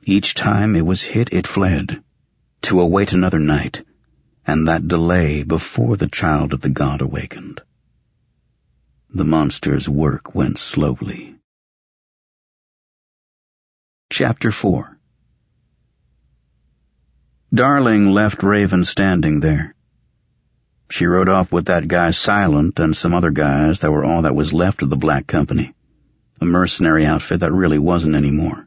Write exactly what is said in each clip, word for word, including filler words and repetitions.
Each time it was hit, it fled, to await another night, and that delay before the child of the god awakened. The monster's work went slowly. Chapter four. Darling left Raven standing there. She rode off with that guy Silent and some other guys that were all that was left of the Black Company, a mercenary outfit that really wasn't anymore.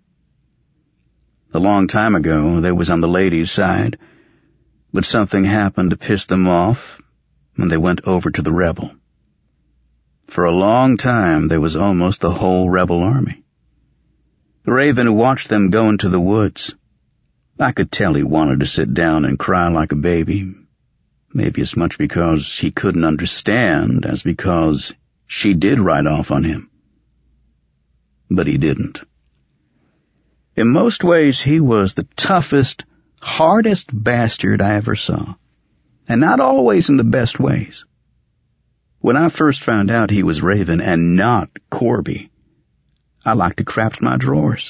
A long time ago, they was on the ladies' side, but something happened to piss them off, and they went over to the rebel. For a long time, there was almost the whole rebel army. Raven watched them go into the woods. I could tell he wanted to sit down and cry like a baby, maybe as much because he couldn't understand as because she did ride off on him. But he didn't. In most ways, he was the toughest, hardest bastard I ever saw, and not always in the best ways. When I first found out he was Raven and not Corby, I liked to crap my drawers.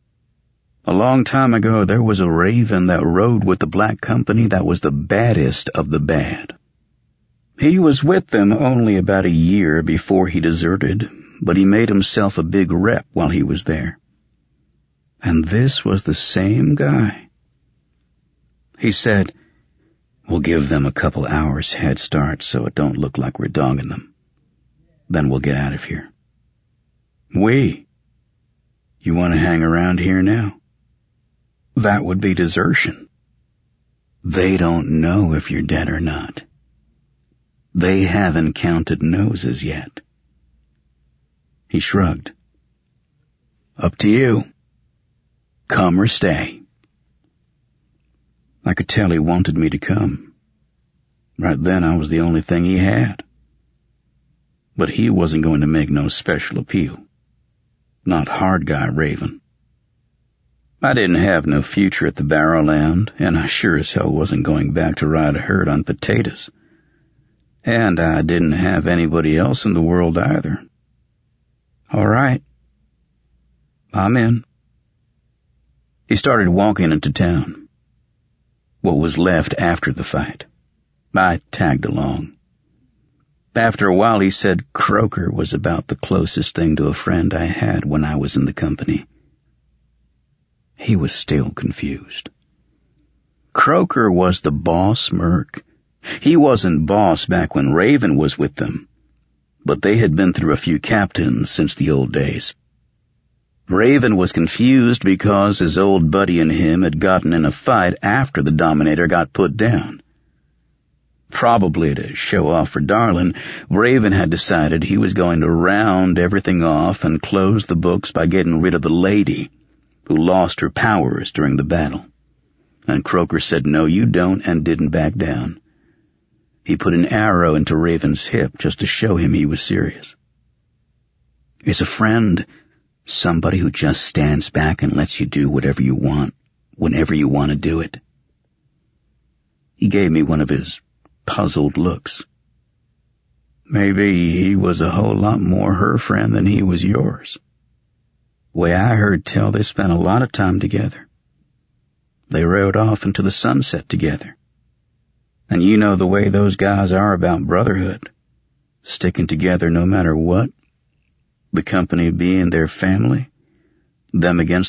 A long time ago, there was a Raven that rode with the Black Company that was the baddest of the bad. He was with them only about a year before he deserted, but he made himself a big rep while he was there. And this was the same guy. He said, "We'll give them a couple hours head start so it don't look like we're dogging them. Then we'll get out of here." "We? You want to hang around here now?" "That would be desertion. They don't know if you're dead or not. They haven't counted noses yet." He shrugged. "Up to you. Come or stay." I could tell he wanted me to come. Right then I was the only thing he had. But he wasn't going to make no special appeal. Not hard guy Raven. I didn't have no future at the Barrowland, and I sure as hell wasn't going back to ride a herd on potatoes. And I didn't have anybody else in the world either. All right. I'm in. He started walking into town. What was left after the fight. I tagged along. After a while he said Croker was about the closest thing to a friend I had when I was in the company. He was still confused. Croker was the boss merc. He wasn't boss back when Raven was with them, but they had been through a few captains since the old days. Raven was confused because his old buddy and him had gotten in a fight after the Dominator got put down. Probably to show off for Darlin', Raven had decided he was going to round everything off and close the books by getting rid of the lady who lost her powers during the battle. And Croker said, "No, you don't," and didn't back down. He put an arrow into Raven's hip just to show him he was serious. "Is a friend somebody who just stands back and lets you do whatever you want, whenever you want to do it?" He gave me one of his puzzled looks. Maybe he was a whole lot more her friend than he was yours. Way I heard tell, they spent a lot of time together. They rode off into the sunset together. And you know the way those guys are about brotherhood, sticking together no matter what, the company being their family, them against